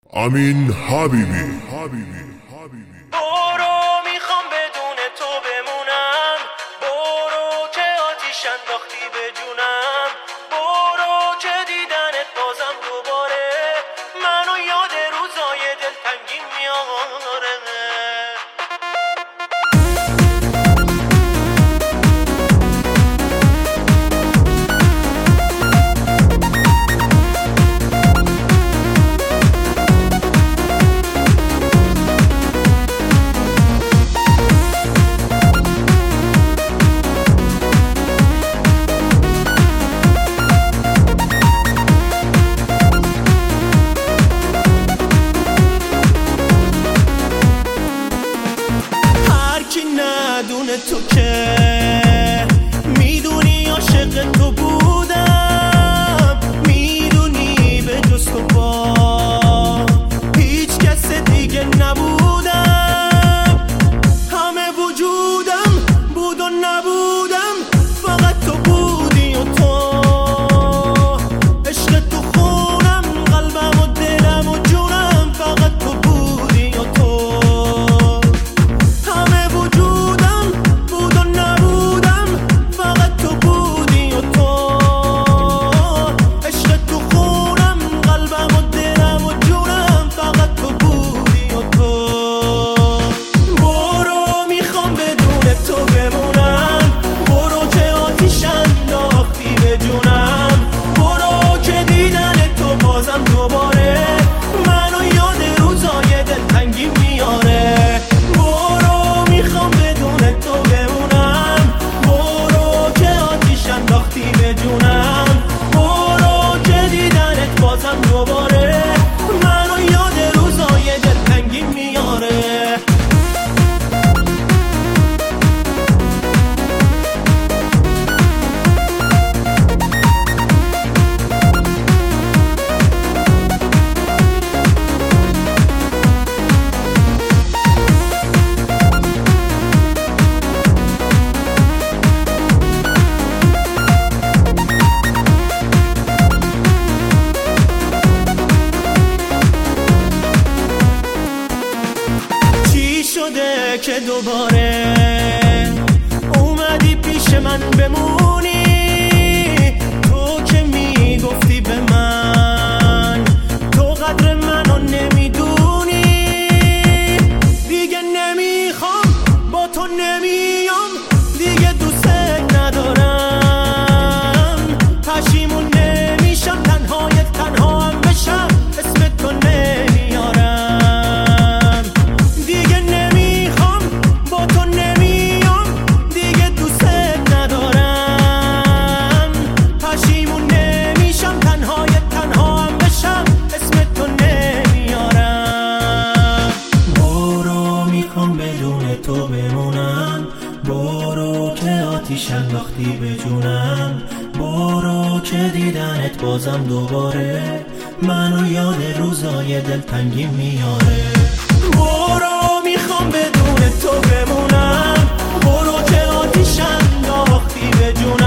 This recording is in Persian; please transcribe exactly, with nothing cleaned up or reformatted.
امین حبیبی. برو میخوام بدون تو بمونم، برو که آتیش انداختی به جونم، برو که دیدنت بازم دوباره منو یاد روزای دلتنگی میاره. ندونه تو که میدونی عاشق تو بودم، میدونی به جز تو با هیچ کس دیگه نبودم، همه وجودم بود و نبودم فقط تو بودی و تو، عشق تو خونم قلبم و دلم و جونم فقط تو بودی و تو. شده که دوباره اومدی پیش من بمونی، تو که میگفتی به من تو قدر منو نمیدونی، دیگه نمیخوام با تو نمیام دیگه دوست ندارم، پشیمون نمیشم تنهایت تنها هم بشم اسم تو نمیارم، دیگه نمیخوام با تو نمیام دیگه دوست ندارم، پشیمون نمیشم تنهایت تنها هم بشم اسم تو نمیارم. برو میخوام بدون تو بمونم، برو که آتیش انداختی به جونم، برو که دیدنت بازم دوباره منو یاد روزای دلتنگی میاره. برو میخوام بدون تو بمونم، برو که آتیش انداختی به جونم.